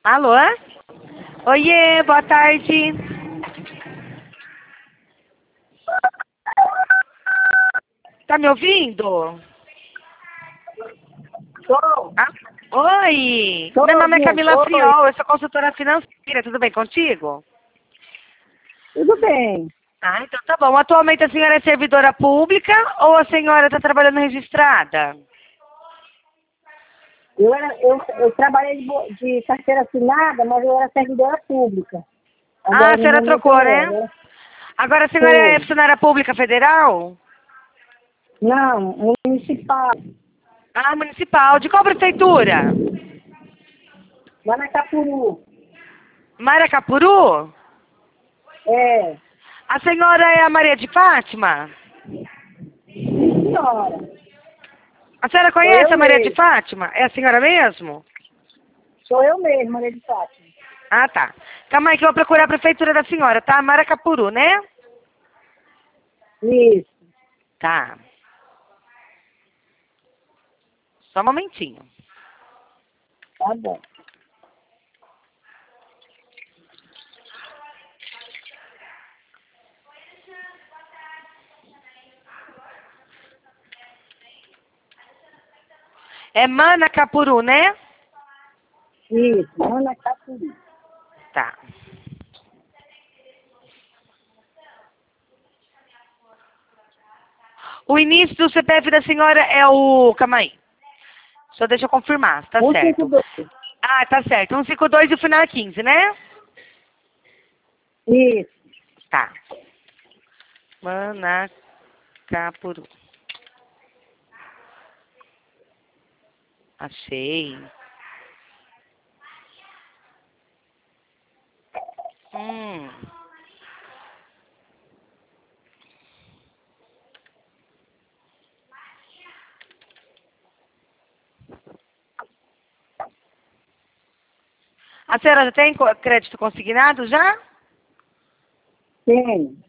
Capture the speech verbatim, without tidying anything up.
Alô? Oiê, boa tarde. Tá me ouvindo? Tô, Ah, oi, tô meu nome é ouvindo. Camila Oi, Friol, eu sou consultora financeira, tudo bem contigo? tudo bem. Ah, então tá bom. Atualmente a senhora é servidora pública ou a senhora está trabalhando registrada? Eu, era, eu, eu trabalhei de, bo- de carteira assinada, mas eu era servidora pública. Ah, Agora a no senhora momento trocou, eu né? era. Agora a senhora é Foi. funcionária pública federal? Não, municipal. Ah, municipal. De qual prefeitura? Lá na Capuru. Maracapuru? É. A senhora é a Maria de Fátima? Sim, senhora. A senhora Sou conhece eu a Maria de mesmo. Fátima? É a senhora mesmo? Sou eu mesmo, Maria de Fátima. Ah, tá. Calma aí que eu vou procurar a prefeitura da senhora, tá? Maracapuru, né? Isso, Tá. Só um momentinho. tá bom. É Manacapuru, né? Isso, lá na Capuru. Tá. O início do C P F da senhora é o... Calma aí. Só deixa eu confirmar, tá certo. cento e cinquenta e dois. Ah, tá certo. cento e cinquenta e dois e o final é quinze, né? Isso, Tá. Manacapuru. Achei. Hum. A senhora já tem co- crédito consignado já? tem.